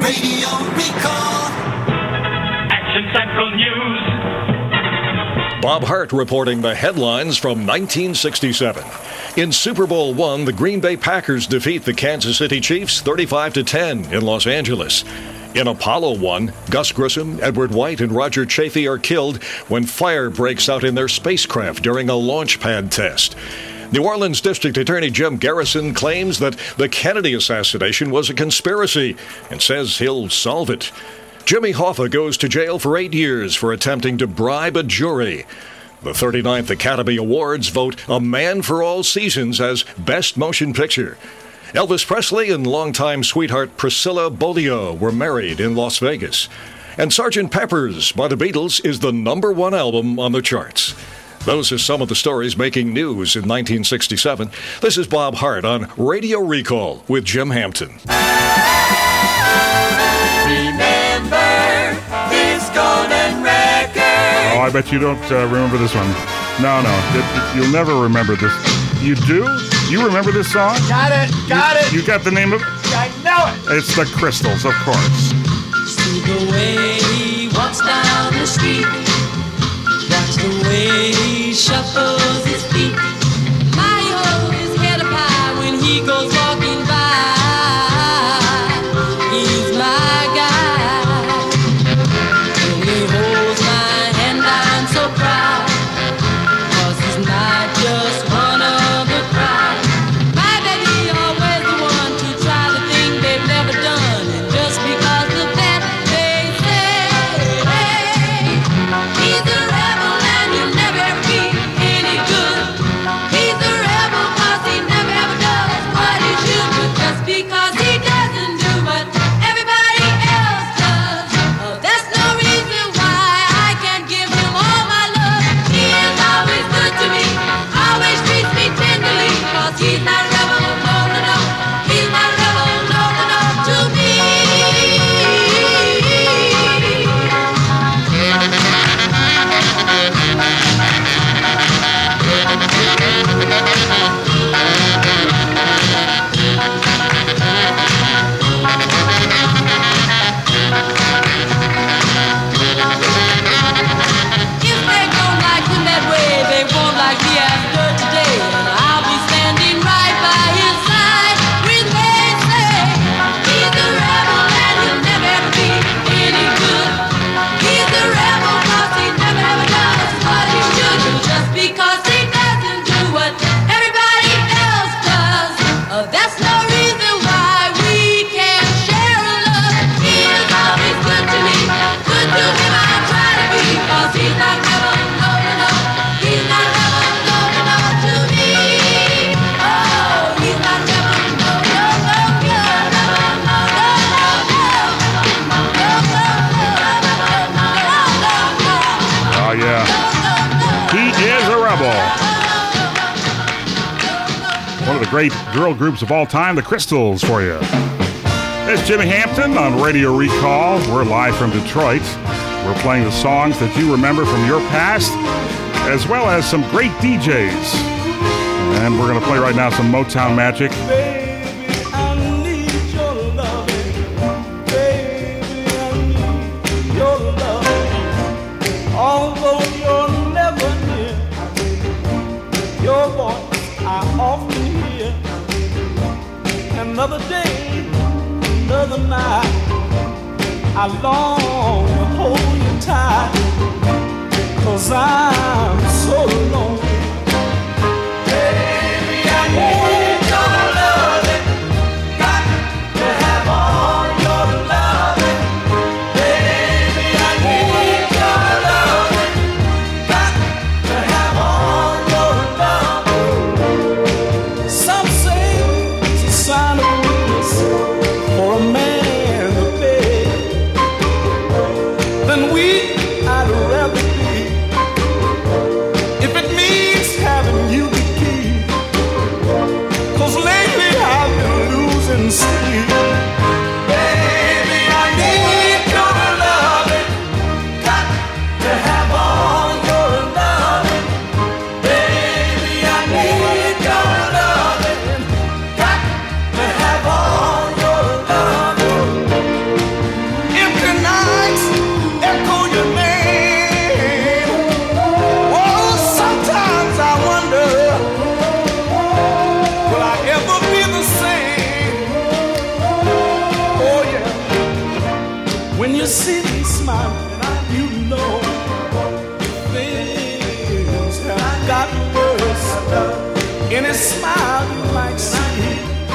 Radio Recall. Action Central News. Bob Hart reporting the headlines from 1967. In Super Bowl I, the Green Bay Packers defeat the Kansas City Chiefs 35-10 in Los Angeles. In Apollo 1, Gus Grissom, Edward White, and Roger Chaffee are killed when fire breaks out in their spacecraft during a launch pad test. New Orleans District Attorney Jim Garrison claims that the Kennedy assassination was a conspiracy and says he'll solve it. Jimmy Hoffa goes to jail for 8 years for attempting to bribe a jury. The 39th Academy Awards vote A Man for All Seasons as Best Motion Picture. Elvis Presley and longtime sweetheart Priscilla Beaulieu were married in Las Vegas. And Sgt. Pepper's by the Beatles is the #1 album on the charts. Those are some of the stories making news in 1967. This is Bob Hart on Radio Recall with Jim Hampton. Remember this golden record. Oh, I bet you don't remember this one. No. You'll never remember this. You do? You remember this song? Got it. You got the name of it? I know it. It's the Crystals, of course. See the way he walks down the street. Watch the way he shuffles his feet. I hold his head up high when he goes walking by. He's my guy. When he holds my hand, I'm so proud. 'Cause he's not just one of the crowd. My daddy always the one to try the thing they've never done. And just because of that, they say, hey, he's a rebel and he'll never ever be any good. He's a rebel 'cause he never ever does what he should. But just because he doesn't do what everybody else does, oh, that's no reason why I can't give him all my love. He is always good to me, always treats me tenderly. 'Cause he's not a rebel, no. He's not a rebel, no, to me. If they don't like him that way, they won't like me after today. And I'll be standing right by his side when they say he's a rebel and he'll never ever be any good. He's a rebel 'cause he never ever does what he should. Just because he doesn't do what everybody else does, oh, that's no reason why we can't share a love. He is always good to me, good to him I try to be. 'Cause he's not rebel, no. He's not rebel, no, to me. Oh, he's not rebel, no. Oh, yeah. He is a rebel. One of the great girl groups of all time, the Crystals, for you. It's Jimmy Hampton on Radio Recall. We're live from Detroit. We're playing the songs that you remember from your past, as well as some great DJs. And we're going to play right now some Motown Magic. Baby, I need your loving. Baby, I need your loving. Although you're never near, your voice I often hear. Another day, another night, I long to hold you tight. 'Cause I'm so lonely. Baby, I need your loving. Got to have all your loving. Baby, I need your loving. Got to have all your loving. Some say it's a sign of weakness for a man to beg. Then weak I'd rather be. If it means having you to keep. 'Cause lately I've been losing sleep. Baby, I need your loving. Got to have all your loving. Baby, I need your loving. Got to have all your loving. see me smiling, you know things have gotten worse. Any smile you might see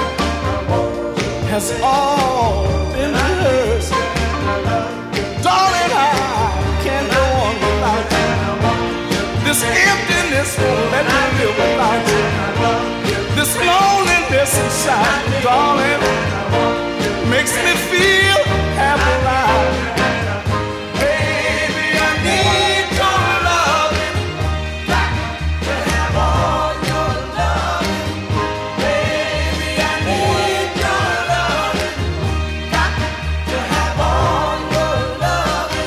has all been rehearsed. Darling, I can't go on without you. This emptiness won't let me live without you. This loneliness inside, darling, makes me feel half alive. Baby, I need your loving. Got to have all your loving. Baby, I need your loving. Got to have all your loving.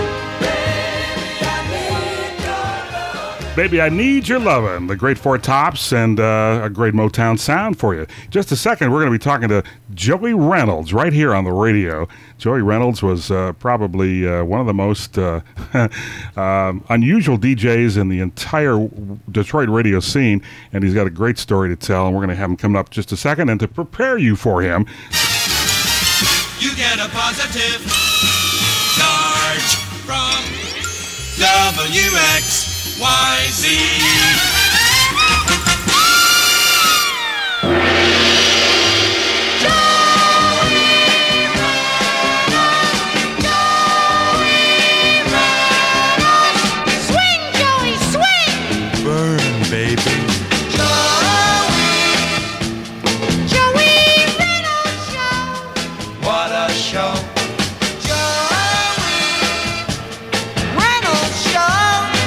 Baby, I Need Your Lovin', the great Four Tops, and a great Motown sound for you. Just a second, we're going to be talking to Joey Reynolds right here on the radio. Joey Reynolds was probably one of the most unusual DJs in the entire Detroit radio scene, and he's got a great story to tell, and we're going to have him coming up just a second. And to prepare you for him, You get a positive charge from WXYZ. Swing, Joey, swing! Burn, baby. Joey Reynolds Show! What a show. Reynolds Show!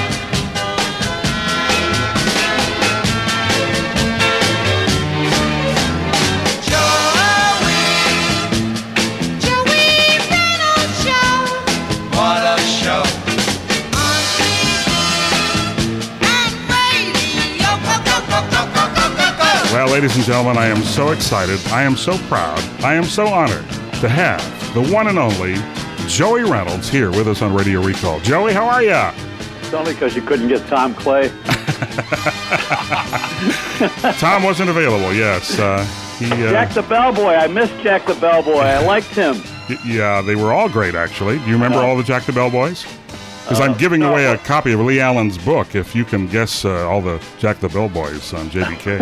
Joey Reynolds Show! What a show. On TV and radio. Go, go, go, go, go, go, go, go! well, ladies and gentlemen, I am so excited, I am so proud, I am so honored to have the one and only Joey Reynolds here with us on Radio Recall. Joey, how are ya? It's only because you couldn't get Tom Clay. Tom wasn't available, yes. Jack the Bellboy. I missed Jack the Bellboy. I liked him. Yeah, they were all great, actually. Do you remember all the Jack the Bell Boys? Because I'm giving away a copy of Lee Allen's book if you can guess all the Jack the Bell Boys on JBK.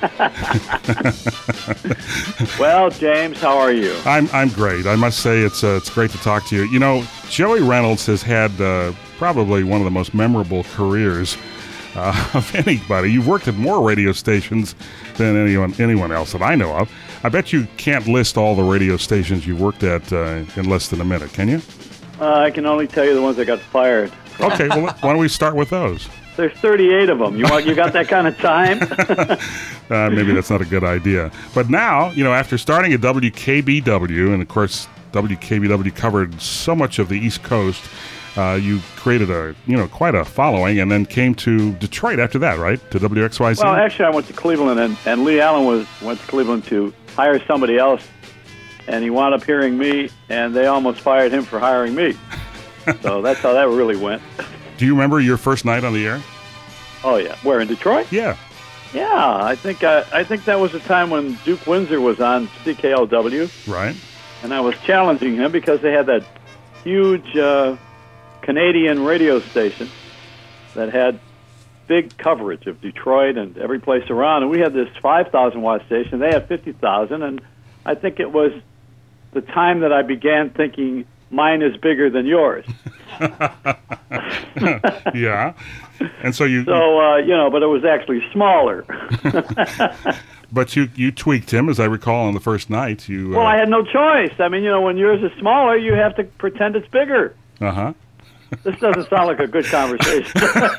Well, James, how are you? I'm great. I must say it's great to talk to you. You know, Joey Reynolds has had probably one of the most memorable careers of anybody. You've worked at more radio stations than anyone else that I know of. I bet you can't list all the radio stations you worked at in less than a minute, can you? I can only tell you the ones that got fired. Okay, well, why don't we start with those? There's 38 of them. You got that kind of time? Maybe that's not a good idea. But now, you know, after starting at WKBW, and of course, WKBW covered so much of the East Coast, you created quite a following, and then came to Detroit after that, right? To WXYZ? Well, actually, I went to Cleveland, and Lee Allen went to Cleveland to hire somebody else, and he wound up hiring me, and they almost fired him for hiring me. So that's how that really went. Do you remember your first night on the air? Oh, yeah. Where, in Detroit? Yeah. Yeah, I think that was the time when Duke Windsor was on CKLW. Right. And I was challenging him because they had that huge Canadian radio station that had big coverage of Detroit and every place around. And we had this 5,000-watt station. They had 50,000. And I think it was the time that I began thinking, mine is bigger than yours. Yeah. And so but it was actually smaller. But you tweaked him, as I recall, on the first night. Well, I had no choice. I mean, when yours is smaller, you have to pretend it's bigger. Uh-huh. This doesn't sound like a good conversation.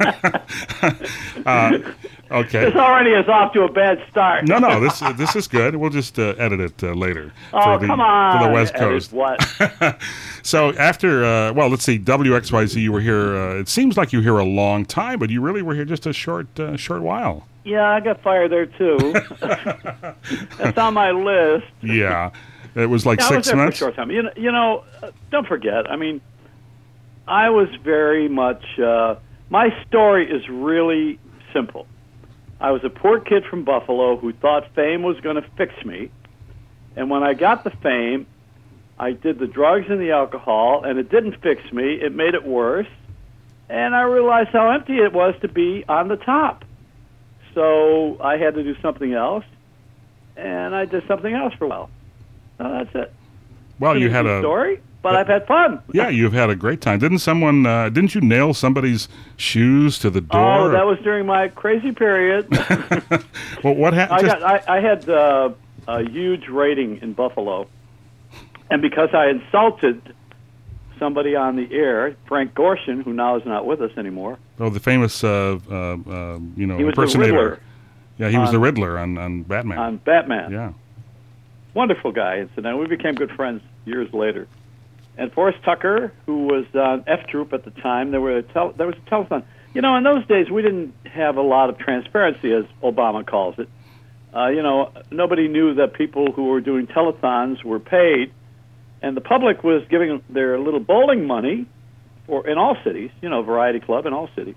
Okay. This already is off to a bad start. No, this is good. We'll just edit it later. Oh, come on. For the West Edit Coast. What? So after, let's see, WXYZ, you were here, it seems like you were here a long time, but you really were here just a short while. Yeah, I got fired there, too. That's on my list. Yeah. It was like 6 I was there months? for a short time. Don't forget, I mean, I was very much, my story is really simple. I was a poor kid from Buffalo who thought fame was going to fix me. And when I got the fame, I did the drugs and the alcohol, and it didn't fix me. It made it worse. And I realized how empty it was to be on the top. So I had to do something else, and I did something else for a while. So that's it. Well, you had a story, but I've had fun. Yeah, you've had a great time. Didn't you nail somebody's shoes to the door? Oh, that was during my crazy period. Well, what happened? I had a huge rating in Buffalo, and because I insulted somebody on the air, Frank Gorshin, who now is not with us anymore. Oh, the famous, He was impersonator. the Riddler. Yeah, he was the Riddler on Batman. On Batman. Yeah. Wonderful guy, incidentally. We became good friends years later. And Forrest Tucker, who was on F Troop at the time, there was a telethon. You know, in those days, we didn't have a lot of transparency, as Obama calls it. Nobody knew that people who were doing telethons were paid, and the public was giving their little bowling money in all cities, Variety Club in all cities.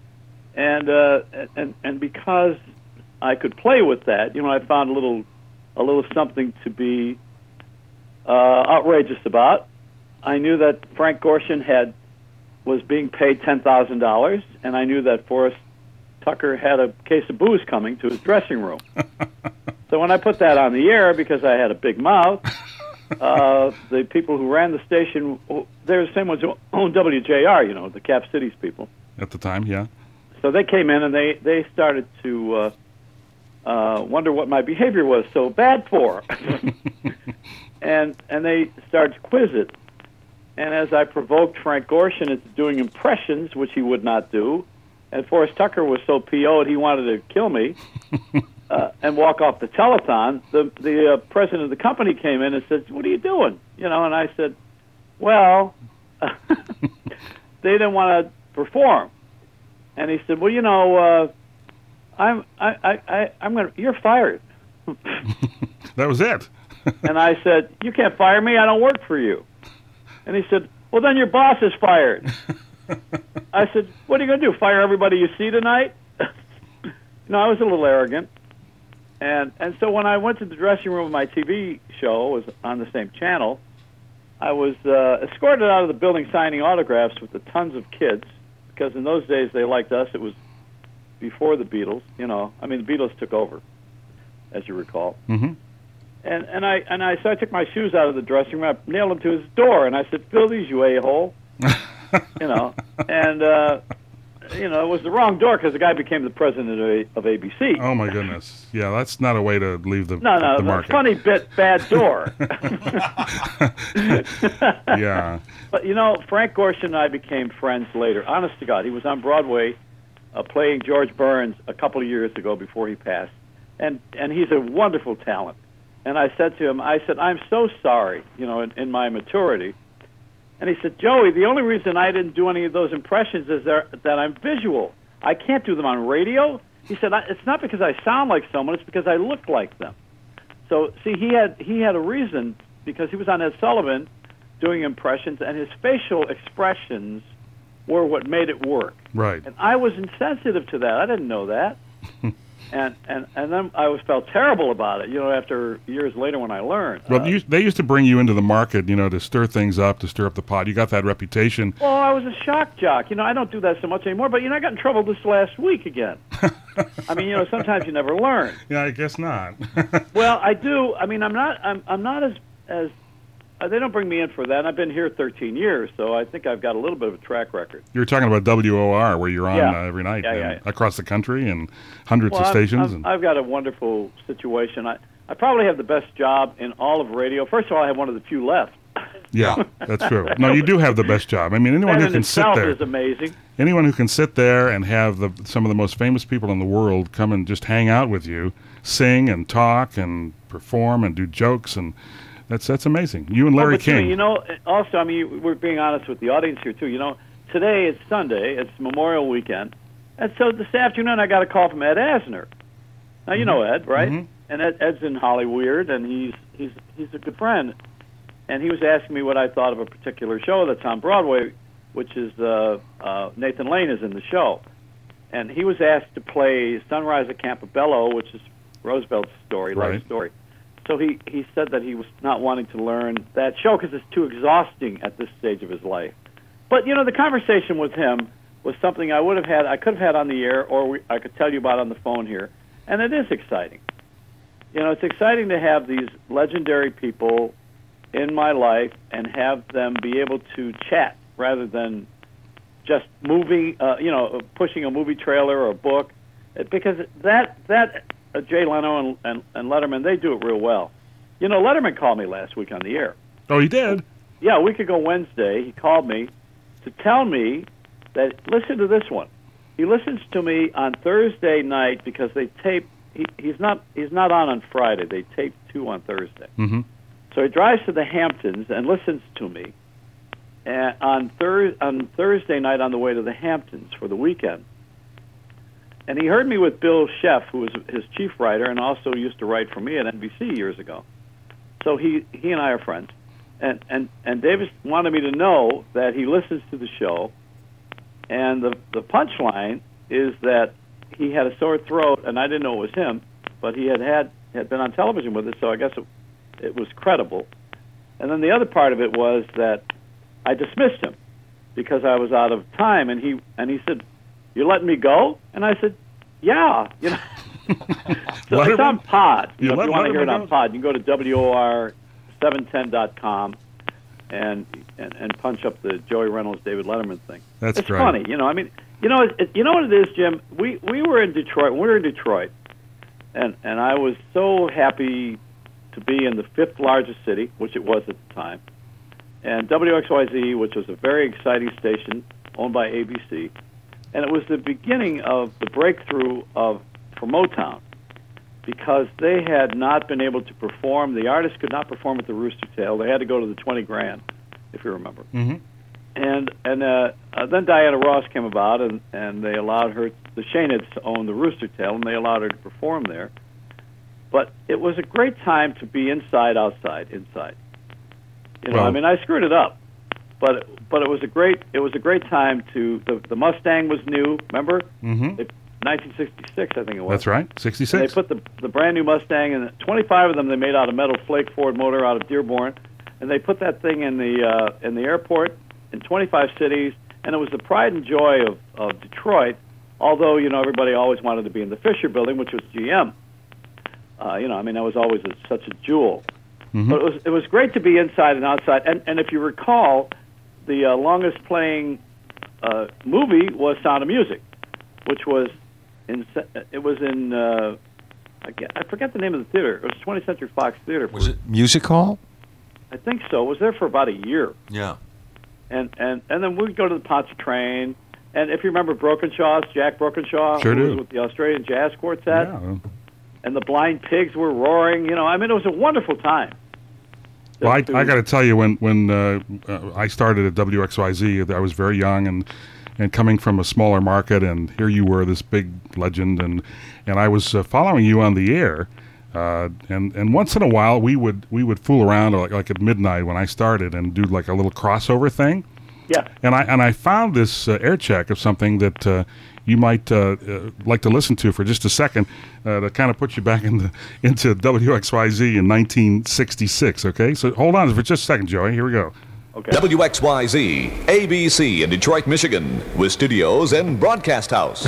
And because I could play with that, I found a little something to be outrageous about. I knew that Frank Gorshin was being paid $10,000, and I knew that Forrest Tucker had a case of booze coming to his dressing room. So when I put that on the air, because I had a big mouth, the people who ran the station, they're the same ones who owned WJR, the Cap Cities people. At the time, yeah. So they came in and they started to wonder what my behavior was so bad for. and they started to quiz it. And as I provoked Frank Gorshin into doing impressions, which he would not do, and Forrest Tucker was so PO'd he wanted to kill me and walk off the telethon, the president of the company came in and said, "What are you doing?" And I said, "Well, they didn't want to perform." And he said, "Well, you're fired." That was it. And I said, "You can't fire me. I don't work for you." And he said, "Well, then your boss is fired." I said, "What are you going to do, fire everybody you see tonight?" No, I was a little arrogant. And so when I went to the dressing room of my TV show, it was on the same channel, I was escorted out of the building signing autographs with tons of kids, because in those days they liked us. It was before the Beatles, the Beatles took over, as you recall. Mm-hmm. And so I took my shoes out of the dressing room, I nailed them to his door, and I said, "Fill these, you a-hole." And it was the wrong door because the guy became the president of ABC. Oh my goodness! Yeah, that's not a way to leave the the market. Funny bit, bad door. Yeah. But Frank Gorshin and I became friends later. Honest to God, he was on Broadway playing George Burns a couple of years ago before he passed, and he's a wonderful talent. And I said to him, "I'm so sorry, in my maturity." And he said, "Joey, the only reason I didn't do any of those impressions is that I'm visual. I can't do them on radio." He said, "It's not because I sound like someone; it's because I look like them." So, see, he had a reason, because he was on Ed Sullivan doing impressions, and his facial expressions were what made it work. Right. And I was insensitive to that. I didn't know that. And then I felt terrible about it, after years later when I learned. Well, they used to bring you into the market, to stir things up, to stir up the pot. You got that reputation. Well, I was a shock jock. I don't do that so much anymore, but, I got in trouble this last week again. Sometimes you never learn. Yeah, I guess not. Well, I do. I'm not as they don't bring me in for that. I've been here 13 years, so I think I've got a little bit of a track record. You're talking about WOR, where you're on every night yeah. across the country and hundreds of stations. I've got a wonderful situation. I probably have the best job in all of radio. First of all, I have one of the few left. Yeah, that's true. No, you do have the best job. Anyone who can sit there is amazing. Anyone who can sit there and have some of the most famous people in the world come and just hang out with you, sing and talk and perform and do jokes, and that's amazing. You and Larry King. Also, we're being honest with the audience here too. Today it's Sunday, it's Memorial Weekend, and so this afternoon I got a call from Ed Asner. Now you know Ed, right? Mm-hmm. And Ed's in Hollywood, and he's a good friend. And he was asking me what I thought of a particular show that's on Broadway, which is Nathan Lane is in the show. And he was asked to play Sunrise at Campobello, which is Roosevelt's story, right. life story. So he said that he was not wanting to learn that show because it's too exhausting at this stage of his life. But, the conversation with him was something I could have had on the air, or I could tell you about on the phone here. And it is exciting. It's exciting to have these legendary people in my life and have them be able to chat rather than just pushing a movie trailer or a book. Because that Jay Leno and Letterman, they do it real well. Letterman called me last week on the air. Oh, he did? Yeah, a week ago Wednesday, he called me to tell me that, listen to this one. He listens to me on Thursday night because they tape. He's not on Friday. They tape 2 on Thursday. Mm-hmm. So he drives to the Hamptons and listens to me on Thursday night on the way to the Hamptons for the weekend. And he heard me with Bill Sheff, who was his chief writer and also used to write for me at NBC years ago. So he and I are friends. And Davis wanted me to know that he listens to the show, and the punchline is that he had a sore throat, and I didn't know it was him, but he had been on television with it, so I guess it was credible. And then the other part of it was that I dismissed him because I was out of time, and he said, "You're letting me go?" And I said, "Yeah." So it's on Pod. If you want to hear it on Pod, you can go to WOR710.com and punch up the Joey Reynolds, David Letterman thing. It's great. Funny, you know what it is, Jim? We were in Detroit. We were in Detroit, and I was so happy to be in the 5th largest city, which it was at the time, and WXYZ, which was a very exciting station owned by ABC, and it was the beginning of the breakthrough for Motown, because they had not been able to perform. The artists could not perform at the Rooster Tail. They had to go to the 20 grand, if you remember. Mm-hmm. And then Diana Ross came about, and they allowed her, the Shanids, to own the Rooster Tail, and they allowed her to perform there. But it was a great time to be inside. I screwed it up, but it was a great time to. The Mustang was new. Remember? Mm-hmm. 1966, I think it was. That's right, 66. And they put the brand new Mustang, and 25 of them they made out of metal flake Ford motor out of Dearborn, and they put that thing in the airport in 25 cities, and it was the pride and joy of Detroit. Although everybody always wanted to be in the Fisher Building, which was GM. That was always such a jewel. Mm-hmm. But it was great to be inside and outside. And if you recall, the longest playing movie was Sound of Music, which was I forget the name of the theater. It was 20th Century Fox Theater. Was it Music Hall? I think so. It was there for about a year. Yeah. And then we'd go to the Pontchartrain. And if you remember Jack Brokenshaw, sure who do. was with the Australian Jazz Quartet, Yeah. and the Blind Pigs were roaring. It was a wonderful time. Well, I got to tell you, when I started at WXYZ, I was very young and coming from a smaller market, and here you were, this big legend, and I was following you on the air, and once in a while we would fool around like at midnight when I started and do like a little crossover thing. Yeah. And I found this air check of something that you might like to listen to for just a second to kind of put you back into WXYZ in 1966. Okay, so hold on for just a second, Joey. Here we go. Okay. WXYZ, ABC in Detroit, Michigan, with studios and broadcast house.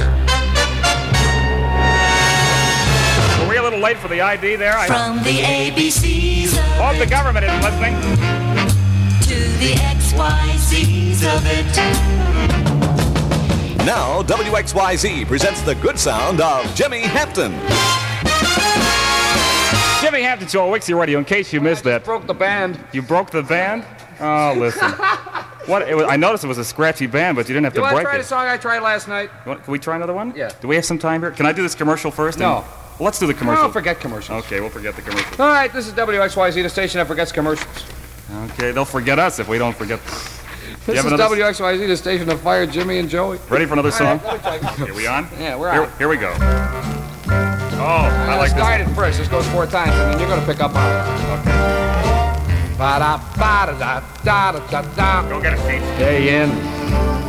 Were we a little late for the ID there? From the ABCs of Hope the government isn't listening. to the XYZs of it. Now, WXYZ presents the good sound of Jimmy Hampton. Jimmy Hampton Show, Wixie Radio. In case you missed that, Broke the band. you broke the band. Oh, listen. I noticed it was a scratchy band, but you didn't have You to want to break try it. the song I tried last night? Can we try another one? Yeah. Do we have some time here? Can I do this commercial first? No. Well, let's do the commercial. No, forget commercials. Okay, we'll forget the commercial. All right, this is WXYZ, the station that forgets commercials. Okay, they'll forget us if we don't forget. This is WXYZ, the station that fired Jimmy and Joey. Ready for another song? All right, Are we on? Yeah, we're on. Here we go. Oh, I like this. Start it first. This goes 4 times, and then you're going to pick up on it. Okay. Ba-da-ba-da-da-da-da-da. Go get it, Steve. Day in,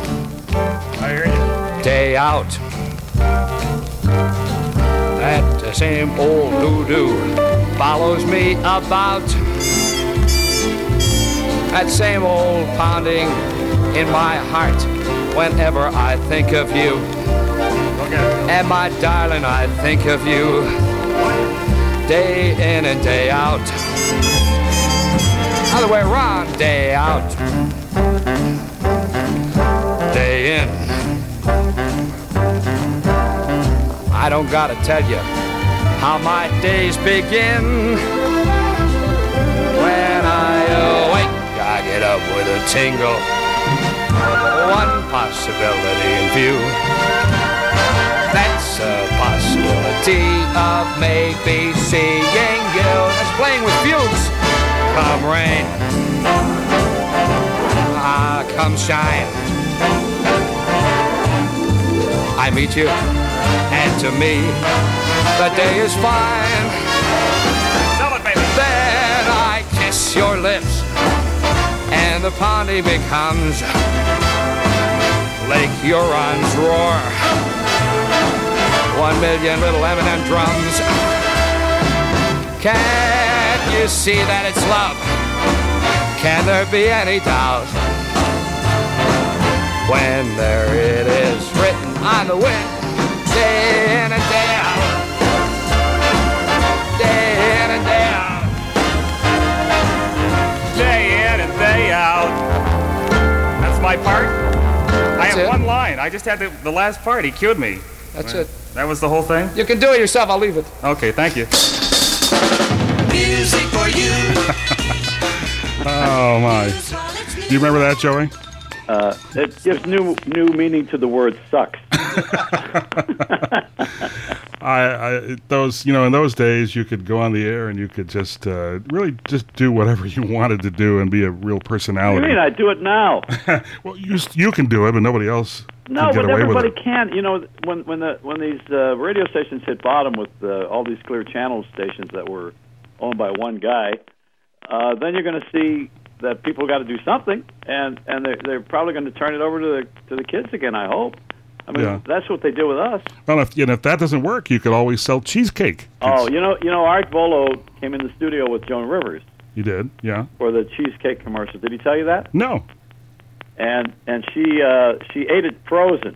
I hear you. day out. That the same old doo-doo follows me about. That same old pounding in my heart whenever I think of you. And my darling, I think of you day in and day out. Other way around, day out, day in. I don't gotta tell you how my days begin. When I awake, I get up with a tingle. One possibility in view. That's a possibility of maybe seeing you. That's playing with fumes. Come rain, come shine. I meet you, and to me, the day is fine. Tell it, baby. Then I kiss your lips, and the Pondy becomes Lake Huron's roar. 1 million little M&M drums. Can't you see that it's love? Can there be any doubt? When there it is written on the wind, day in and day out, day in and day out, Day in and day out. That's my part? I have it. one line. I just had the last part. He cued me. That's it. That was the whole thing? You can do it yourself, I'll leave it. Okay, thank you. Music for you. Oh, my. Do you remember that, Joey? It gives new meaning to the word sucks. Those, in those days, you could go on the air and you could just really just do whatever you wanted to do and be a real personality. What do you mean? I do it now. Well, you can do it, but nobody else No, can get but away with everybody it. can. When these radio stations hit bottom with all these clear channel stations that were owned by one guy, then you're going to see that people got to do something, and they're probably going to turn it over to the kids again. I hope. I mean, that's what they did with us. Well, if that doesn't work, you could always sell cheesecake. Oh, Art Volo came in the studio with Joan Rivers. You did, yeah. For the cheesecake commercial. Did he tell you that? No. And she ate it frozen.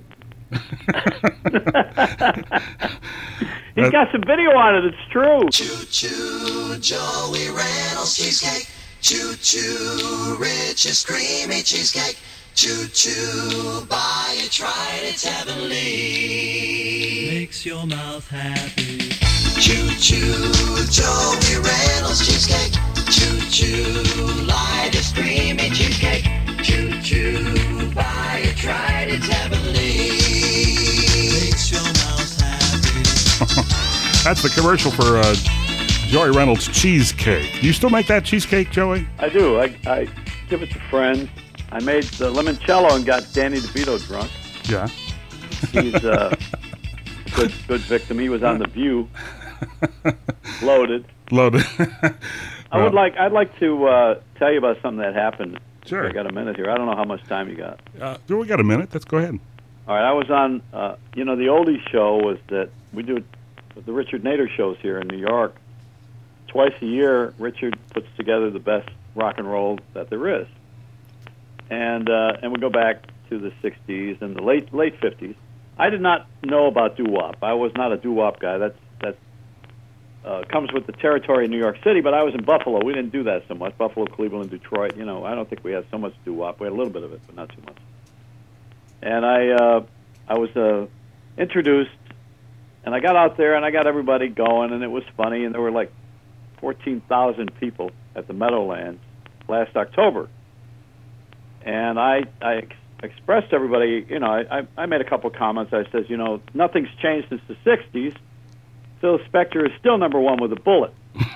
He's got some video on it. It's true. Choo-choo, Joey Reynolds cheesecake. Choo-choo, Rich's creamy cheesecake. Choo-choo, buy it, try it, it's heavenly. Makes your mouth happy. Choo-choo, Joey Reynolds cheesecake. Choo-choo, lightest creamy cheesecake. Choo-choo, buy it, try it, it's heavenly. Makes your mouth happy. That's the commercial for Joey Reynolds cheesecake. Do you still make that cheesecake, Joey? I do. I give it to friends. I made the limoncello and got Danny DeVito drunk. Yeah. He's a good victim. He was on The View. Loaded. I'd like to tell you about something that happened. Sure. I got a minute here. I don't know how much time you got. We got a minute. Let's go ahead. All right. I was on, the oldies show was that we do the Richard Nader shows here in New York. Twice a year, Richard puts together the best rock and roll that there is. And we go back to the 60s and the late 50s. I did not know about doo-wop. I was not a doo-wop guy. That comes with the territory in New York City, but I was in Buffalo. We didn't do that so much. Buffalo, Cleveland, Detroit. I don't think we had so much doo-wop. We had a little bit of it, but not too much. And I was introduced, and I got out there, and I got everybody going, and it was funny, and there were like 14,000 people at the Meadowlands last October. And I expressed to everybody, I made a couple comments. I said, nothing's changed since the 60s. Phil Spector is still number one with a bullet.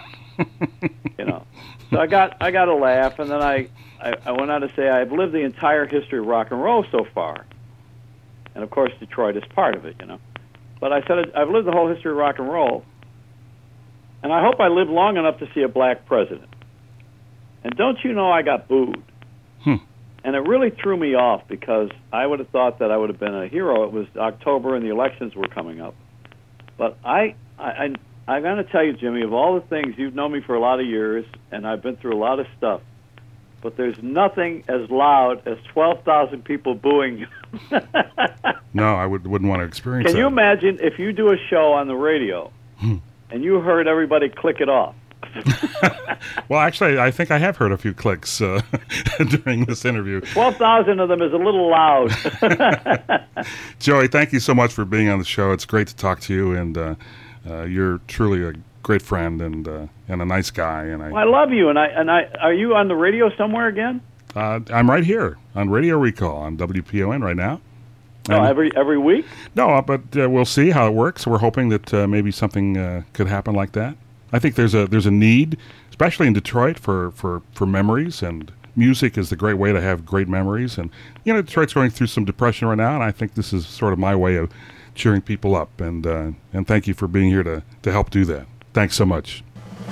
So I got a laugh, and then I went on to say I've lived the entire history of rock and roll so far. And, of course, Detroit is part of it, But I said I've lived the whole history of rock and roll, and I hope I live long enough to see a black president. And don't you know I got booed? And it really threw me off because I would have thought that I would have been a hero. It was October and the elections were coming up. But I I'm going to tell you, Jimmy, of all the things, you've known me for a lot of years, and I've been through a lot of stuff, but there's nothing as loud as 12,000 people booing you. No, I wouldn't want to experience that. Can you imagine if you do a show on the radio and you heard everybody click it off? Well, actually, I think I have heard a few clicks during this interview. 12,000 of them is a little loud. Joey, thank you so much for being on the show. It's great to talk to you, and you're truly a great friend and a nice guy. And I love you. And I are you on the radio somewhere again? I'm right here on Radio Recall on WPON right now. No, every week? No, but we'll see how it works. We're hoping that maybe something could happen like that. I think there's a need, especially in Detroit, for memories, and music is the great way to have great memories. And Detroit's going through some depression right now, and I think this is sort of my way of cheering people up. And thank you for being here to help do that. Thanks so much.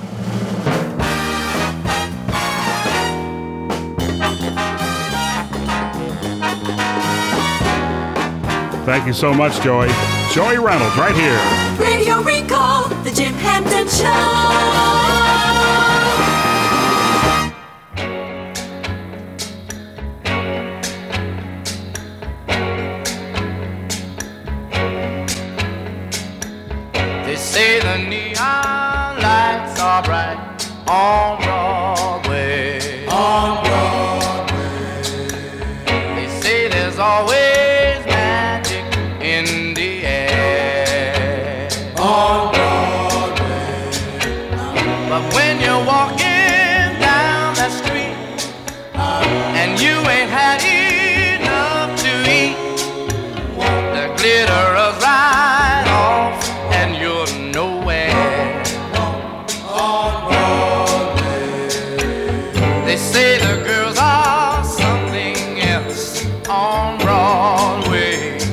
Thank you so much, Joey. Joey Reynolds, right here. Radio Recall, the Jim Hampton Show. They say the neon lights are bright on Broadway. On Broadway. They say there's always in the air on Broadway. But when you're walking down that street and you ain't had enough to eat, the glitter is right off and you're nowhere on Broadway. They say the girls are something else on Broadway.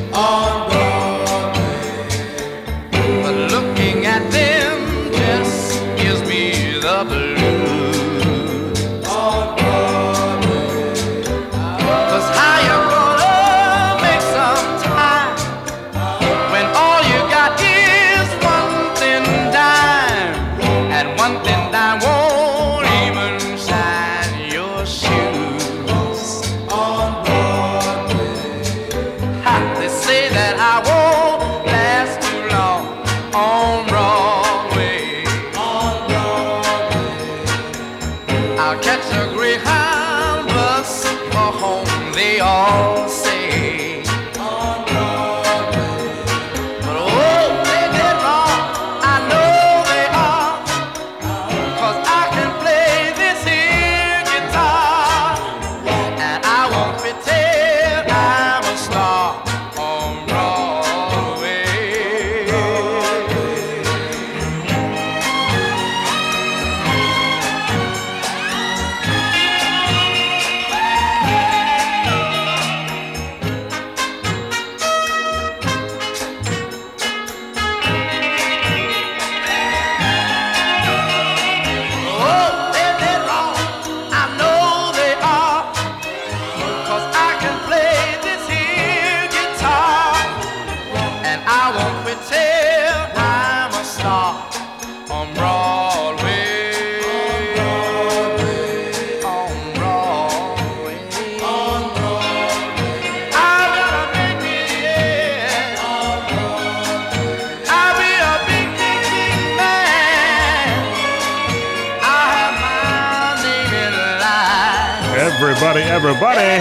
Everybody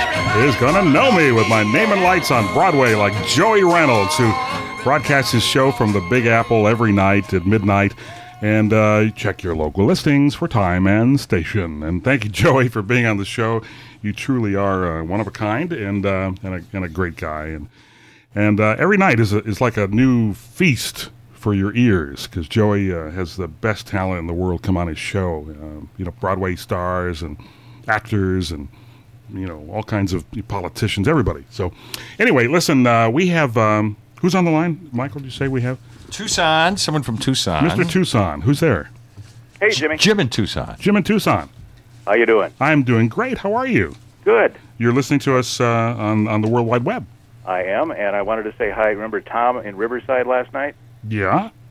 is going to know me with my name and lights on Broadway, like Joey Reynolds, who broadcasts his show from the Big Apple every night at midnight. And check your local listings for time and station. And thank you, Joey, for being on the show. You truly are one of a kind and a great guy. And every night is like a new feast for your ears, because Joey has the best talent in the world come on his show. Broadway stars and actors and all kinds of politicians, everybody. So anyway, listen, we have who's on the line? Michael, did you say we have Tucson? Someone from Tucson. Mr. Tucson, who's there? Hey, Jimmy. Jim in Tucson. Jim in Tucson. How you doing? I'm doing great. How are you? Good. You're listening to us on the World Wide Web. I am, and I wanted to say hi. Remember Tom in Riverside last night? Yeah.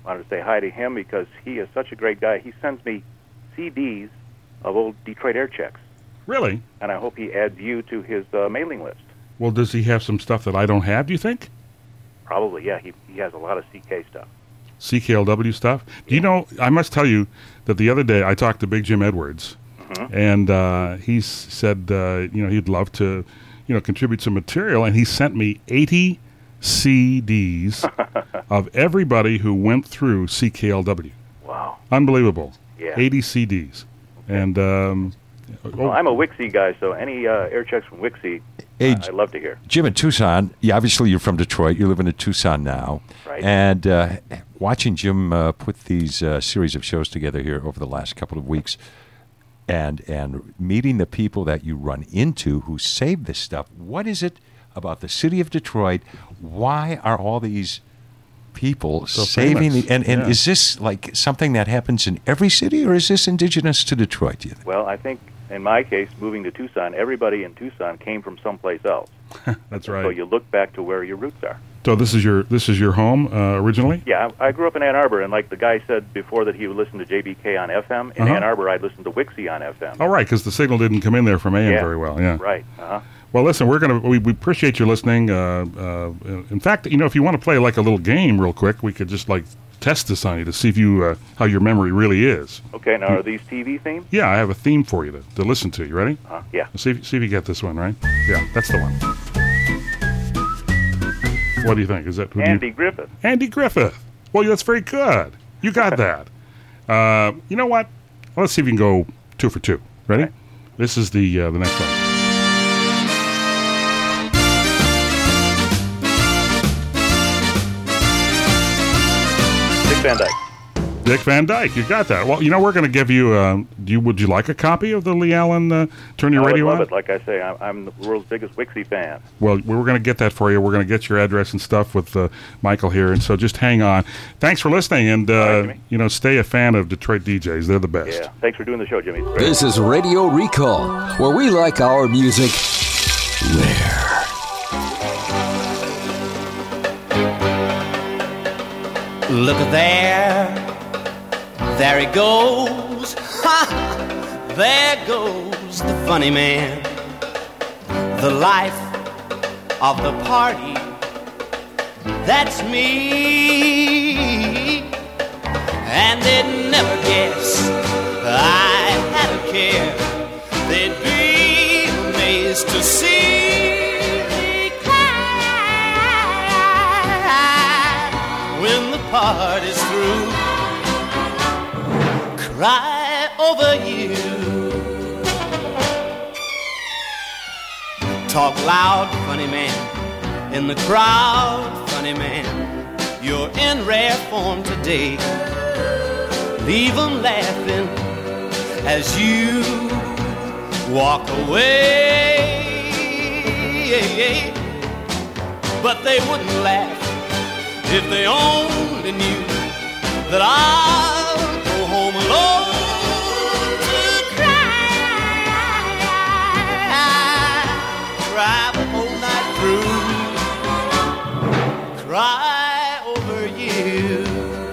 wanted to say hi to him because he is such a great guy. He sends me CDs of old Detroit air checks. Really? And I hope he adds you to his mailing list. Well, does he have some stuff that I don't have, do you think? Probably, yeah. He has a lot of CK stuff. CKLW stuff? Do you know, I must tell you that the other day I talked to Big Jim Edwards, and he said, he'd love to, contribute some material, and he sent me 80 CDs of everybody who went through CKLW. Wow. Unbelievable. Yeah. 80 CDs. And, well, I'm a Wixie guy, so any air checks from Wixie, Hey, I'd love to hear. Jim, in Tucson, obviously you're from Detroit. You're living in Tucson now. Right. And watching Jim put these series of shows together here over the last couple of weeks and meeting the people that you run into who save this stuff, what is it about the city of Detroit? Why are all these people So saving famous. and Yeah. is this like something that happens in every city, or is this indigenous to Detroit, do you think? Well, I think in my case, moving to Tucson, everybody in Tucson came from someplace else. That's So right. you look back to where your roots are. So this is your home originally? Yeah, I grew up in Ann Arbor, and like the guy said before that he would listen to JBK on FM. In Ann Arbor, I'd listen to Wixie on FM. Oh, right, because the signal didn't come in there from AM very well. Yeah. Right. Well, listen, we appreciate you listening. In fact, if you want to play like a little game real quick, we could just like test this on you to see if you how your memory really is. Okay, now are these TV themes? Yeah, I have a theme for you to listen to. You ready? Yeah. See if you get this one, right? Yeah, that's the one. What do you think? Is that Andy Griffith. Andy Griffith. Well, that's very good. You got that. You know what? Let's see if you can go 2 for 2. Ready? Okay. This is the next one. Dick Van Dyke. Dick Van Dyke. You got that. Well, we're going to give you. Would you like a copy of the Lee Allen Turn Your I would Radio love On? it. Like I say, I'm the world's biggest Wixie fan. Well, we're going to get that for you. We're going to get your address and stuff with Michael here, and so just hang on. Thanks for listening, and stay a fan of Detroit DJs. They're the best. Yeah. Thanks for doing the show, Jimmy. This is Radio Recall, where we like our music rare. Look there he goes, ha, there goes the funny man. The life of the party, that's me. And they'd never guess I had a care. They'd be amazed to see me cry when the party's through. Cry over you. Talk loud, funny man. In the crowd, funny man. You're in rare form today. Leave 'em laughing as you walk away. But they wouldn't laugh if they only knew that I'll go home alone to cry the whole night through, cry over you.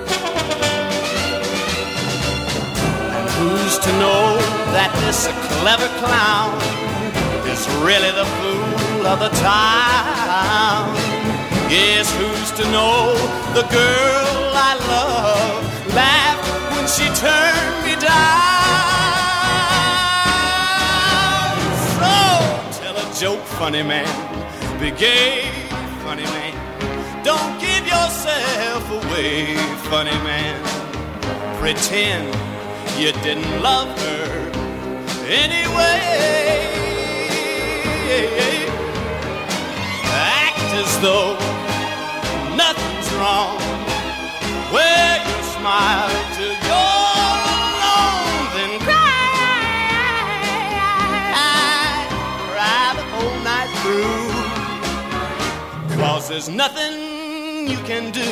And who's to know that this clever clown is really the fool of the town? Yes, who's to know the girl I love laughed when she turned me down? So tell a joke, funny man. Be gay, funny man. Don't give yourself away, funny man. Pretend you didn't love her anyway. Act as though nothing's wrong. Wear your smile till you're alone. Then cry the whole night through. 'Cause there's nothing you can do.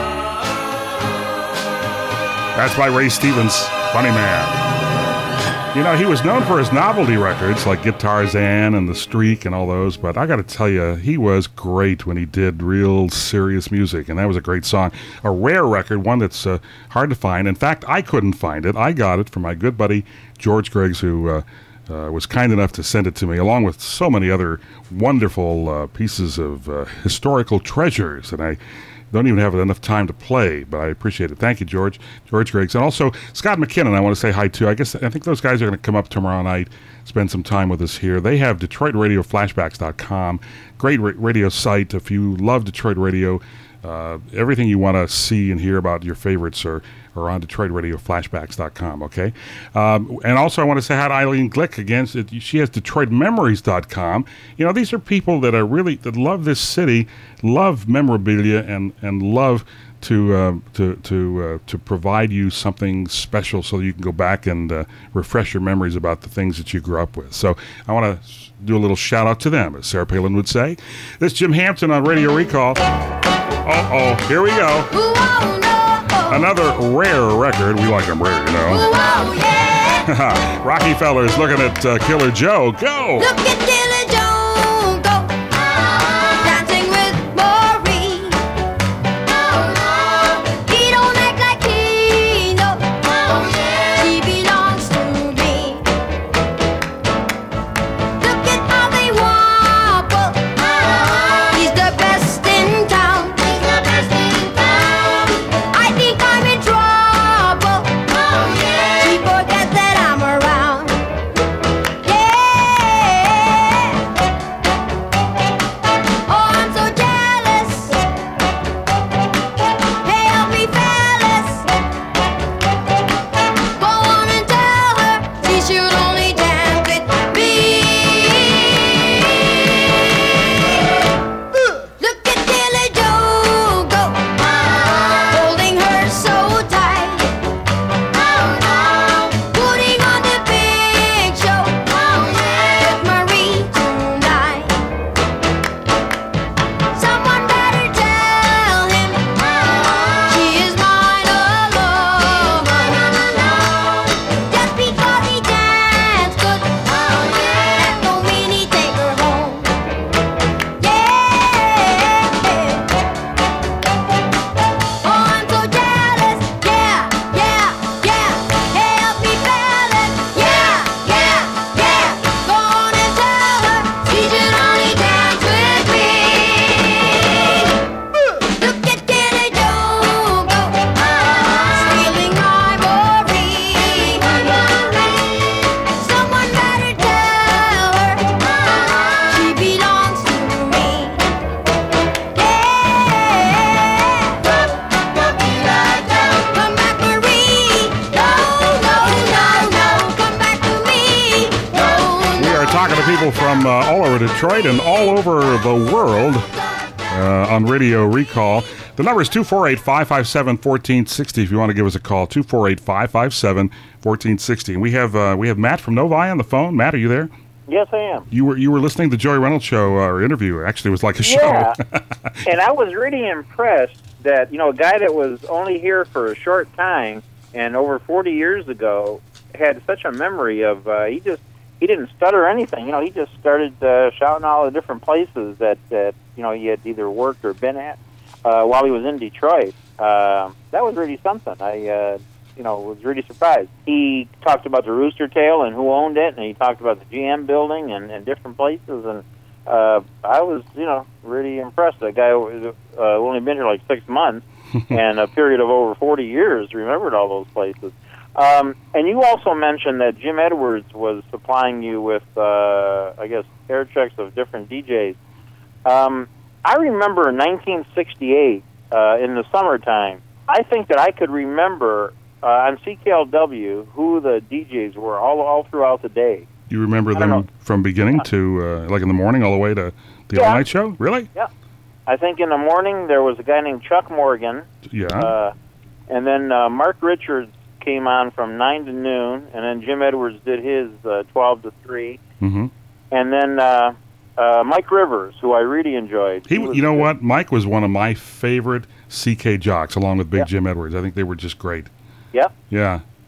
That's by Ray Stevens, Funny Man. You know, he was known for his novelty records like Guitarzan and The Streak and all those, but I got to tell you, he was great when he did real serious music, and that was a great song. A rare record, one that's hard to find. In fact, I couldn't find it. I got it from my good buddy George Griggs, who was kind enough to send it to me, along with so many other wonderful pieces of historical treasures, and I don't even have enough time to play, but I appreciate it. Thank you, George Griggs. And also, Scott McKinnon, I want to say hi to. I think those guys are going to come up tomorrow night, spend some time with us here. They have DetroitRadioFlashbacks.com. Great radio site. If you love Detroit radio, everything you want to see and hear about your favorites are on DetroitRadioFlashbacks.com, okay? And also I want to say hi to Eileen Glick again. She has DetroitMemories.com. You know, these are people that are really, that love this city, love memorabilia, and love to provide you something special so you can go back and refresh your memories about the things that you grew up with. So I want to do a little shout out to them, as Sarah Palin would say. This is Jim Hampton on Radio Recall. Uh-oh, here we go. Another rare record. We like them rare, you know. Rocky Fellers looking at Killer Joe. Go! Look at Killer Joe go, dancing with Maureen. He don't act like he knows she belongs to me. Look at how they wobble. He's the best in town. I think I'm in trouble. She forgets that I'm around. Oh, I'm so jealous. Hey, help me, fellas. Go on and tell her she should only dance with me. Look at Killer Joe go, holding her so tight. Putting on the big show with Marie tonight. Someone better tell him she is mine alone. Just because he danced good, that don't mean he take her home. Oh, I'm so jealous. Hey, help me, fellas. Go on and tell her she should only dance with me. Look at Killer Joe go, stealing my Maureen. Someone better tell her she belongs to me. Come back, Marie. No, come back to me. We are talking to people from all over Detroit and all over the world on Radio Recall. The number is 248-557-1460 if you want to give us a call, 248-557-1460. And we have Matt from Novi on the phone. Matt, are you there? Yes, I am. You were listening to Joey Reynolds' show or interview. Actually, it was like a show. Yeah, and I was really impressed that, you know, a guy that was only here for a short time and over 40 years ago had such a memory of, he didn't stutter anything. You know, he just started shouting all the different places that you know, he had either worked or been at while he was in Detroit. That was really something. I was really surprised. He talked about the Rooster Tail and who owned it, and he talked about the GM building and different places, and I was, really impressed. That guy only been here like 6 months, and a period of over 40 years remembered all those places. And you also mentioned that Jim Edwards was supplying you with, air checks of different DJs. I remember in 1968, in the summertime, I think that I could remember on CKLW who the DJs were all throughout the day. You remember them from beginning to, like in the morning all the way to the all-night show? Really? Yeah. I think in the morning there was a guy named Chuck Morgan. Yeah. And then Mark Richards came on from 9 to noon, and then Jim Edwards did his 12 to 3. Mm-hmm. And then Mike Rivers, who I really enjoyed. You know what? Mike was one of my favorite CK jocks, along with Big Jim Edwards. I think they were just great. Yeah. Yeah.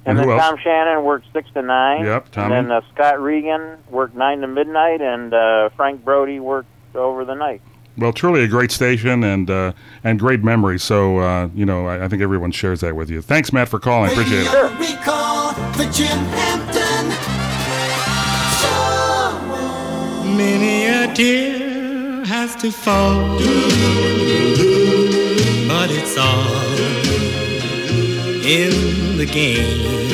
And who then else? Tom Shannon worked 6 to 9. Yep, Tommy. And then Scott Regan worked 9 to midnight, and Frank Brody worked over the night. Well, truly a great station and great memories. So, I think everyone shares that with you. Thanks, Matt, for calling. Appreciate it. Radio Recall, the Jim Hampton Show. Many a tear has to fall, but it's all in the game.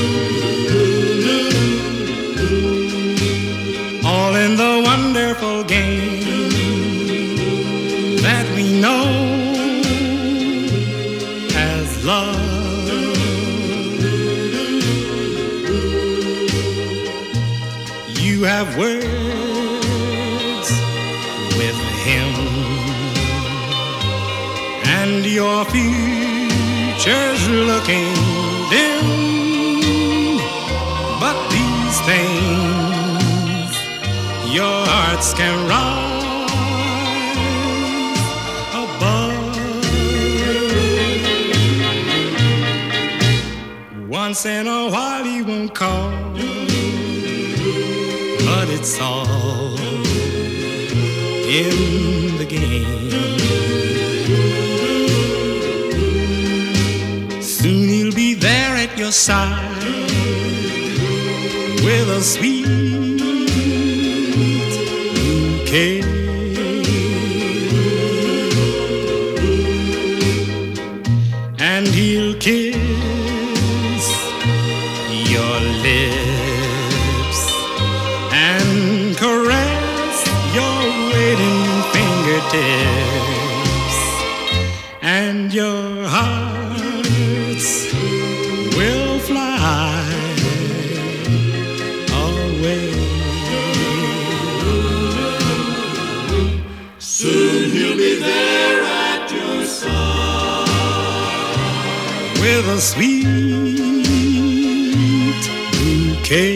All in the wonderful game that we know as love. You have words with him, and your future's looking dim. But these things your hearts can rise above. Once in a while he won't call, but it's all in the game. Soon he'll be there at your side with a sweet bouquet. And he'll kiss your lips and caress your waiting fingertips, and your hearts will fly away. Soon he'll be there at your side with a sweet bouquet.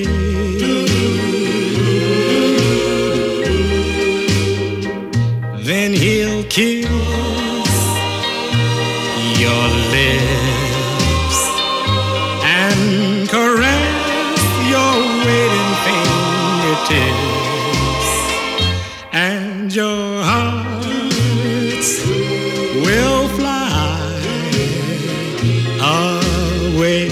Then he'll kiss your lips and caress your waiting fingertips, and your hearts will fly away.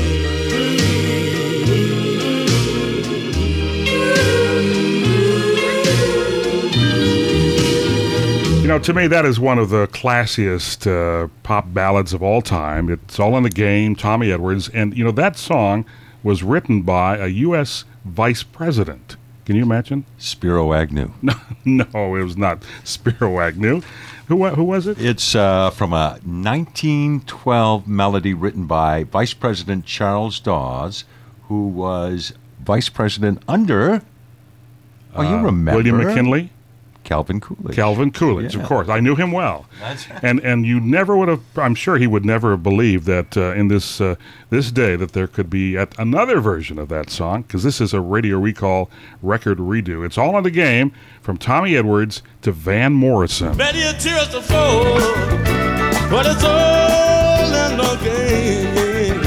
To me, that is one of the classiest pop ballads of all time. It's All in the Game, Tommy Edwards. And, that song was written by a U.S. vice president. Can you imagine? Spiro Agnew. No, it was not Spiro Agnew. Who was it? It's from a 1912 melody written by Vice President Charles Dawes, who was vice president under, you remember? William McKinley? Calvin Coolidge. Calvin Coolidge, Yeah. of course. I knew him well. That's right. And you never would have, I'm sure he would never have believed that in this day that there could be yet another version of that song, because this is a Radio Recall record redo. It's All in the Game, from Tommy Edwards to Van Morrison. Many a tears to fall, but it's all in the game.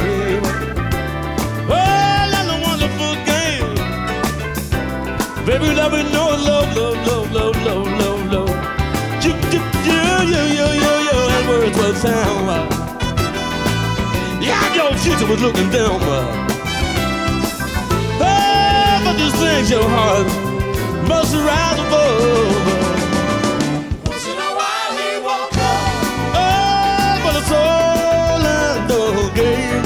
All in the wonderful game. Baby, let me know love, love, love, love, love, love, love. You, and words will sound. Yeah, your future was looking down. Oh, but these things your heart must rise above. Once in a while he won't come. Oh, but it's all in the game.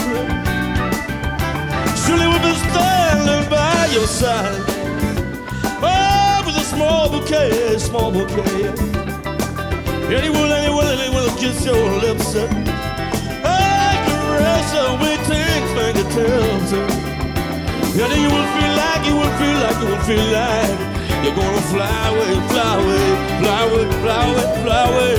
Surely we'll be standing by your side. Oh, with a small bouquet, small bouquet. Anyone kiss your lips. Oh, caress your waiting fingertips. And then you will feel like you're gonna fly away, fly away, fly away, fly away, fly away.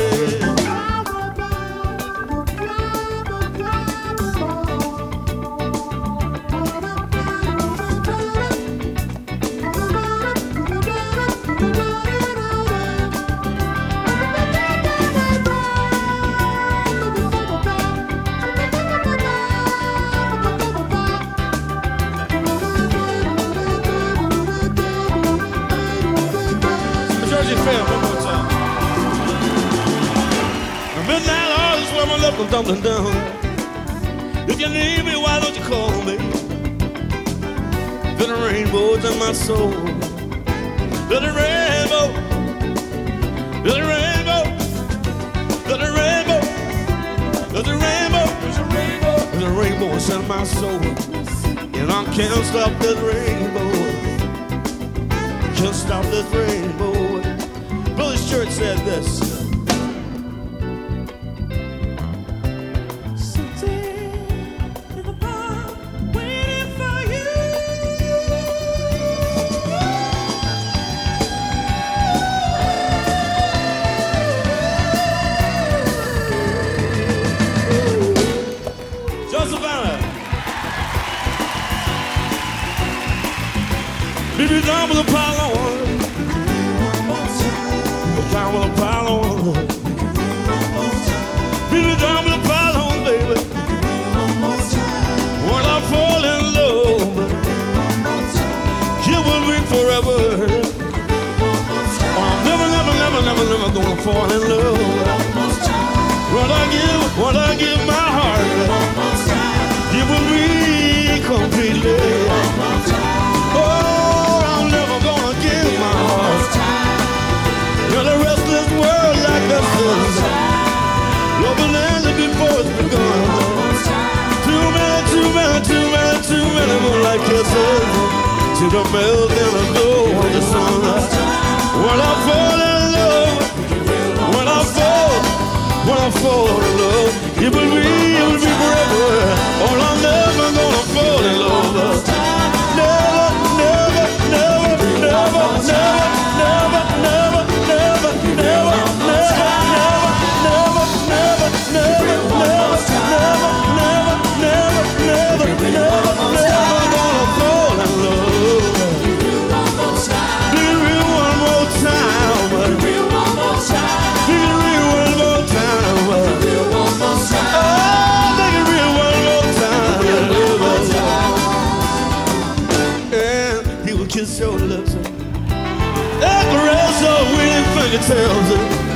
stumbling down. If you need me, why don't you call me? Feel the rainbows in my soul. Feel the rainbow. Feel the rainbow. Feel the rainbow. Feel the rainbow. Feel the rainbow in my soul. And I can't stop this rainbow. Can't stop this rainbow. Billy Stewart said this. Baby, down with a pile on. Down with a pile on. Baby, down with a pile on, baby. When I fall in love, you will be forever. I'm never gonna fall in love. When I give my heart, you will be completely. You're the restless world like the sun. Loving and before it's begun. Too many moonlight kisses. To the milk and the glow of the sun. When I fall in love, when I fall in love, it will be forever. Oh, I'm never gonna fall in love. Kiss your lips and caress your weary fingertips.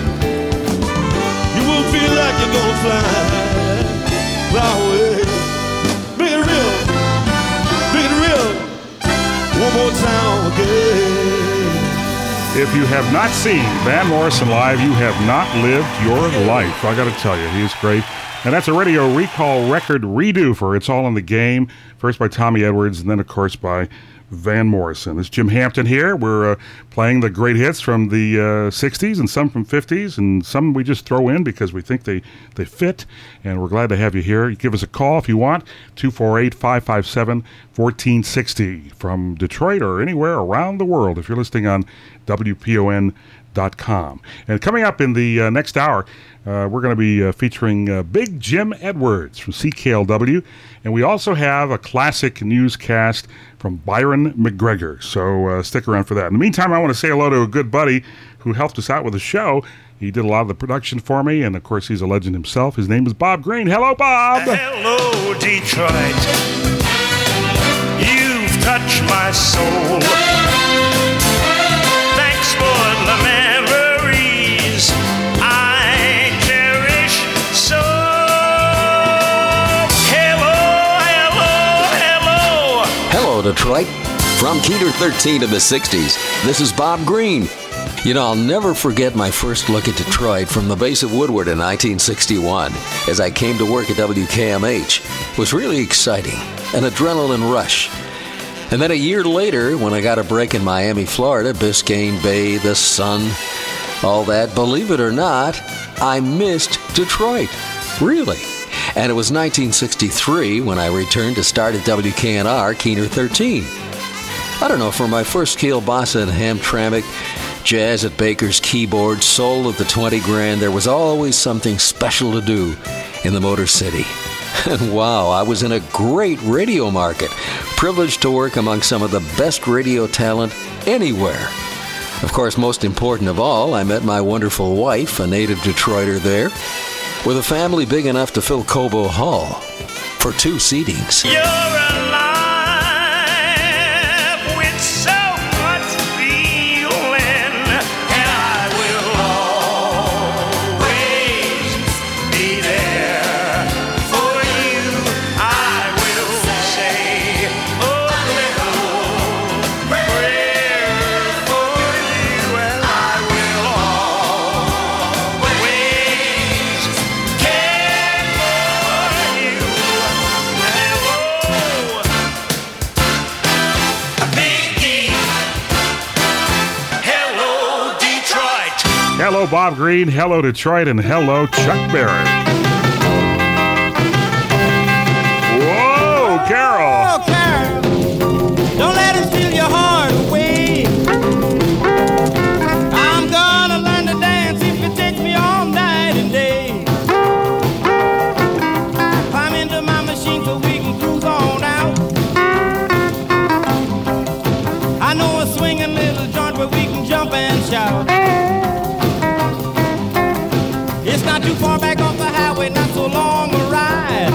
You will feel like you're gonna fly away. Make it real. One more time again. If you have not seen Van Morrison live, you have not lived your life. I got to tell you, he's great. And that's a Radio Recall record redo for It's All in the Game. First by Tommy Edwards, and then, of course, by Van Morrison. It's Jim Hampton here. We're playing the great hits from the 60s and some from 50s, and some we just throw in because we think they fit, and we're glad to have you here. You give us a call if you want, 248-557-1460 from Detroit or anywhere around the world if you're listening on WPON.com. And coming up in the next hour, we're going to be featuring Big Jim Edwards from CKLW, and we also have a classic newscast from Byron McGregor, so stick around for that. In the meantime, I want to say hello to a good buddy who helped us out with the show. He did a lot of the production for me, and of course, he's a legend himself. His name is Bob Green. Hello, Bob! Hello, Detroit. You've touched my soul. Thanks for the memories I cherish so. Hello, Detroit. From Keeter 13 in the 60s, this is Bob Green. You know, I'll never forget my first look at Detroit from the base of Woodward in 1961 as I came to work at WKMH. It was really exciting, an adrenaline rush. And then a year later, when I got a break in Miami, Florida, Biscayne Bay, the sun, all that, believe it or not, I missed Detroit. Really. And it was 1963 when I returned to start at WKNR, Keener 13. I don't know, for my first kielbasa and Hamtramck, jazz at Baker's keyboard, soul at the 20 Grand, there was always something special to do in the Motor City. And wow, I was in a great radio market, privileged to work among some of the best radio talent anywhere. Of course, most important of all, I met my wonderful wife, a native Detroiter there, with a family big enough to fill Cobo Hall for 2 seatings. You're alive with so much feeling, and I will always be there. Hello, Bob Green. Hello, Detroit. And hello, Chuck Berry. Whoa, Carol. Oh, Carol, don't let him steal your heart away. I'm gonna learn to dance if it takes me all night and day. Climb into my machine so we can cruise on out. I know a swinging little joint where we can jump and shout. It's not too far back off the highway, not so long a ride.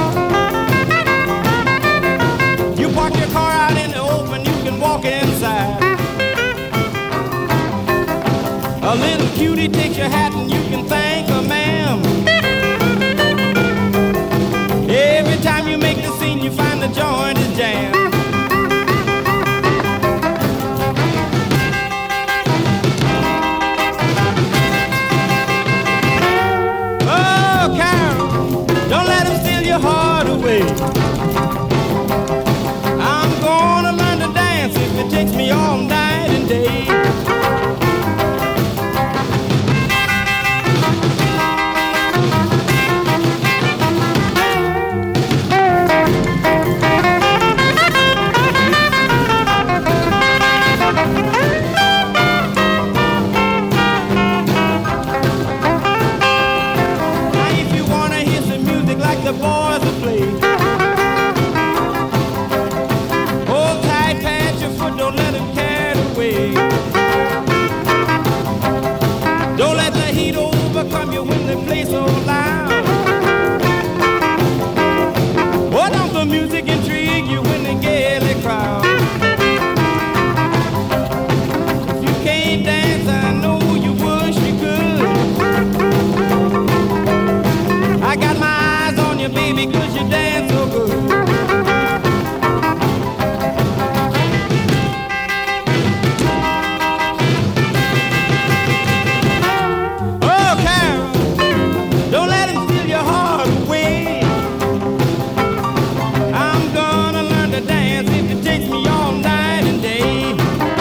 You park your car out in the open, you can walk inside. A little cutie takes your hat and you can thank her, ma'am. Every time you make the scene, you find the joint is jammed. Oh, Carol, don't let him steal your heart away. I'm gonna learn to dance if it takes me all night and day. Now if you wanna hear some music like the boys will play, hold tight, pat your foot, don't let him carry it away. Don't let the heat overcome you when they play so loud. Oh, don't the music intrigue you when they gaily crowd. If you can't dance, I know you wish you could. I got my eyes on you, baby, 'cause you dance so good. Oh, Carol, don't let him steal your heart away. I'm gonna learn to dance if it takes me all night and day.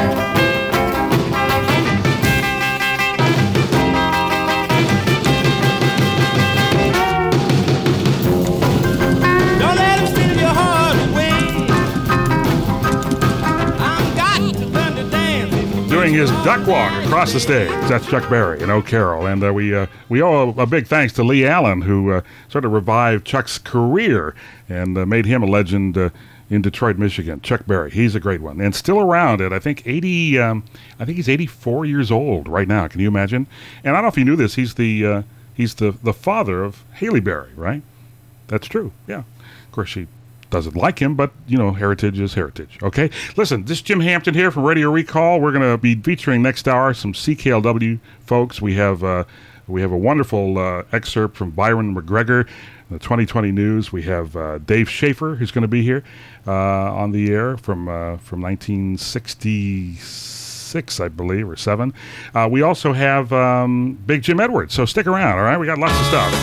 Don't let him steal your heart away. I'm got to learn to dance. Doing his duck walk across the stage. That's Chuck Berry and O'Carroll. And we owe a big thanks to Lee Allen, who sort of revived Chuck's career and made him a legend in Detroit, Michigan. Chuck Berry, he's a great one. And still around at, I think, 80, I think he's 84 years old right now. Can you imagine? And I don't know if you knew this, he's the father of Haley Berry, right? That's true, yeah. Of course, she doesn't like him, but, you know, heritage is heritage, okay? Listen, this is Jim Hampton here from Radio Recall. We're going to be featuring next hour some CKLW folks. We have a wonderful excerpt from Byron McGregor, the 2020 news. We have Dave Schaefer, who's going to be here on the air from 1966, I believe, or 7. We also have Big Jim Edwards, so stick around, all right? We got lots of stuff.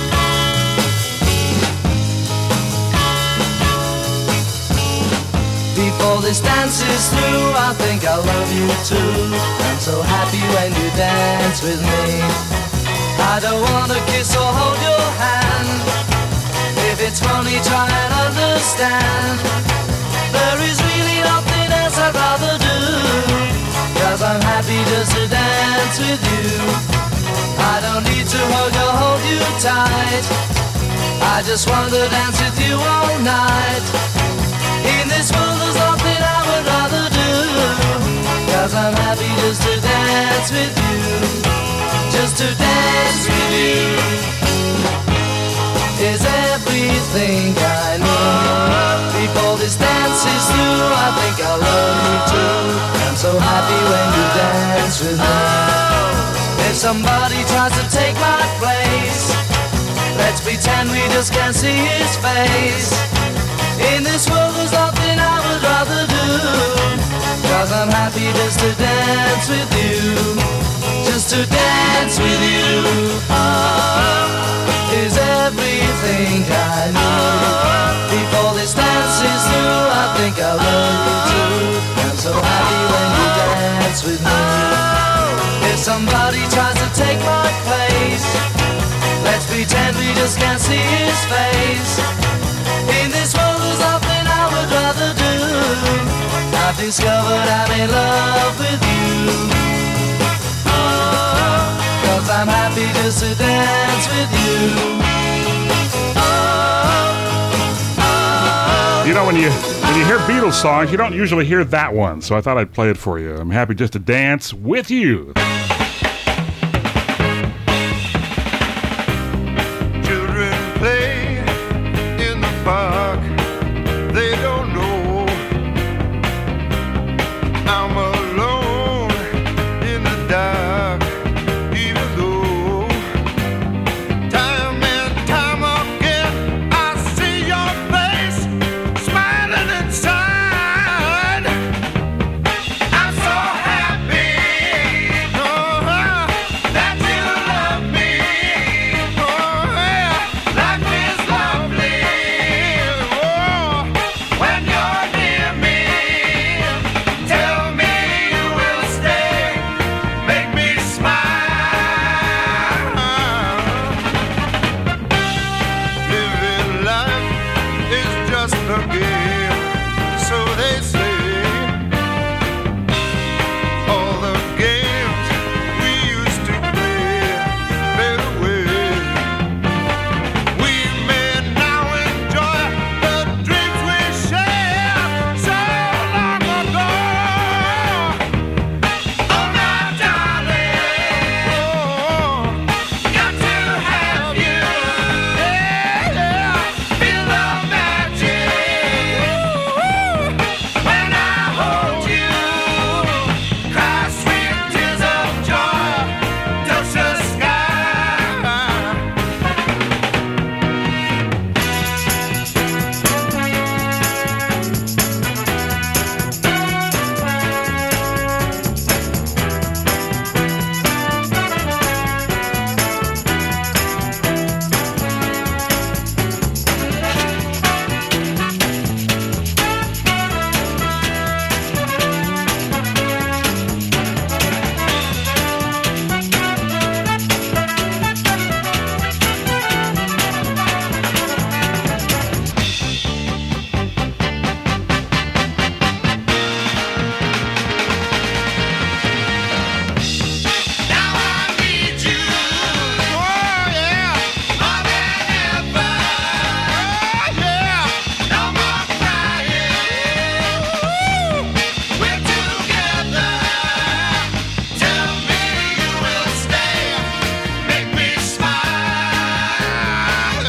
Before this dance is through, I think I love you too. I'm so happy when you dance with me. I don't wanna kiss or hold your hand. If it's funny, try and understand. There is really nothing else I'd rather do, 'cause I'm happy just to dance with you. I don't need to hug or hold you tight. I just want to dance with you all night. In this world there's nothing I would rather do, 'cause I'm happy just to dance with you. Just to dance with you is everything I need. Before this dance is through, I think I love you too. I'm so happy when you dance with me. If somebody tries to take my place, let's pretend we just can't see his face. In this world there's nothing I would rather do, 'cause I'm happy just to dance with you. Just to dance with you is everything I need. Before this dance is through, I think I love you too. I'm so happy when you dance with me. If If somebody tries to take my place, let's pretend we just can't see his face. In this world there's nothing I would rather do. I've discovered I'm in love with you. Oh, 'cause I'm happy just to dance with you. You know, when you hear Beatles songs, you don't usually hear that one, so I thought I'd play it for you. I'm happy just to dance with you. Children play in the park. They don't know I'm alone in the dark. Even though time and time again I see your face smiling inside. I'm so happy that you love me. Oh yeah, life is lovely. Oh, when you're near me, tell me you will stay, make me smile. Living life is just a game, so they say. All the games we used to play fade away. We may now enjoy the dreams we shared so long ago. Oh, my darling, oh, got to have you. Yeah, yeah, feel the magic. When I hold you, cry sweet tears of joy, touch the sky. Now I need you, oh yeah, more than ever. Oh yeah, no more crying. We're together. Tell me you will stay, make me smile.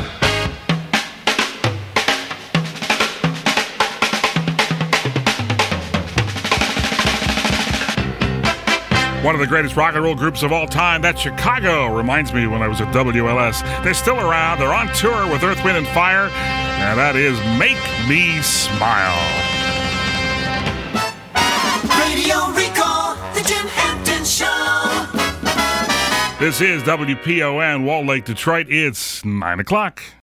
One of the greatest rock and roll groups of all time, that's Chicago. Reminds me when I was at WLS. They're still around. They're on tour with Earth, Wind, and Fire. And that is Make Me Smile. Radio Recall, the Jim Hampton Show. This is WPON, Wall Lake, Detroit. It's 9 o'clock.